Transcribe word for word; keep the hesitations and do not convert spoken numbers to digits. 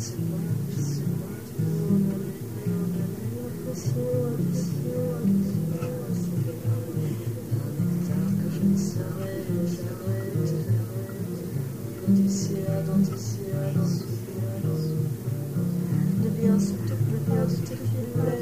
sais pas, je sais pas. On a eu, on a eu l'impression, l'impression, l'impression. Un nectar que je ne saurais, je saurais, je saurais. Dans tes ciels, dans tes ciels, dans tes ciels. De bien se te plaire, de tes filets.